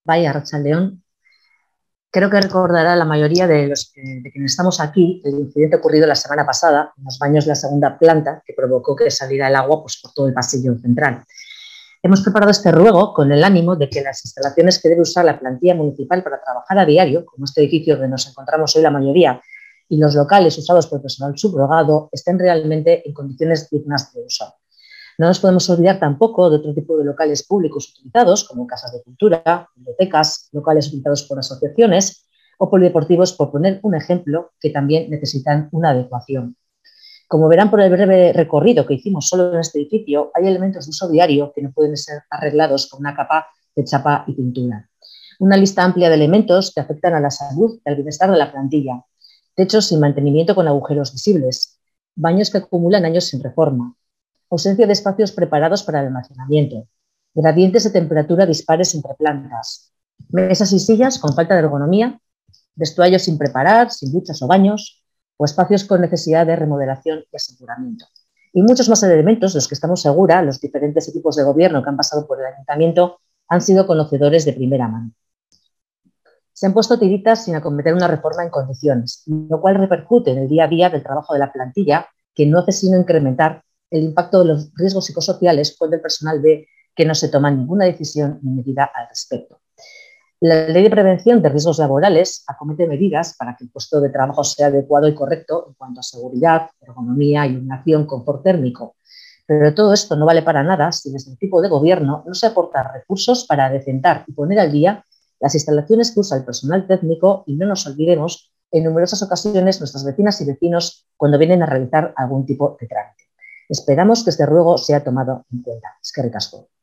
Vaya, Arratsaldeón. Creo que recordará la mayoría de quienes estamos aquí el incidente ocurrido la semana pasada en los baños de la segunda planta que provocó que saliera el agua por todo el pasillo central. Hemos preparado este ruego con el ánimo de que las instalaciones que debe usar la plantilla municipal para trabajar a diario, como este edificio donde nos encontramos hoy la mayoría, y los locales usados por el personal subrogado, estén realmente en condiciones dignas de uso. No nos podemos olvidar tampoco de otro tipo de locales públicos utilizados, como casas de cultura, bibliotecas, locales utilizados por asociaciones o polideportivos, por poner un ejemplo, que también necesitan una adecuación. Como verán por el breve recorrido que hicimos solo en este edificio, hay elementos de uso diario que no pueden ser arreglados con una capa de chapa y pintura. Una lista amplia de elementos que afectan a la salud y al bienestar de la plantilla. Techos sin mantenimiento con agujeros visibles. Baños que acumulan años sin reforma. Ausencia de espacios preparados para el almacenamiento, gradientes de temperatura dispares entre plantas, mesas y sillas con falta de ergonomía, vestuarios sin preparar, sin duchas o baños, o espacios con necesidad de remodelación y aseguramiento. Y muchos más elementos de los que estamos seguros, los diferentes equipos de gobierno que han pasado por el ayuntamiento han sido conocedores de primera mano. Se han puesto tiritas sin acometer una reforma en condiciones, lo cual repercute en el día a día del trabajo de la plantilla, que no hace sino incrementar el impacto de los riesgos psicosociales cuando el personal ve que no se toma ninguna decisión ni medida al respecto. La Ley de Prevención de Riesgos Laborales acomete medidas para que el puesto de trabajo sea adecuado y correcto en cuanto a seguridad, ergonomía, iluminación, confort térmico. Pero todo esto no vale para nada si desde el tipo de gobierno no se aportan recursos para adecentar y poner al día las instalaciones que usa el personal técnico, y no nos olvidemos en numerosas ocasiones nuestras vecinas y vecinos cuando vienen a realizar algún tipo de trámite. Esperamos que este ruego sea tomado en cuenta. Eskerrik asko.